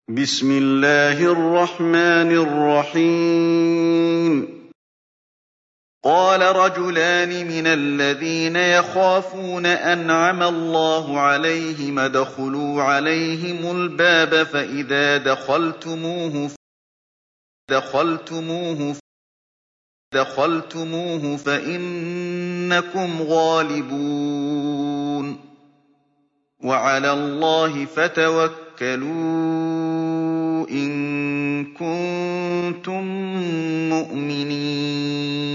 بسم الله الرحمن الرحيم قال رجلان من الذين يخافون أنعم الله عليهم ادخلوا عليهم الباب فإذا دخلتموه فإنكم غالبون وعلى الله فتوكلوا إن كنتم مؤمنين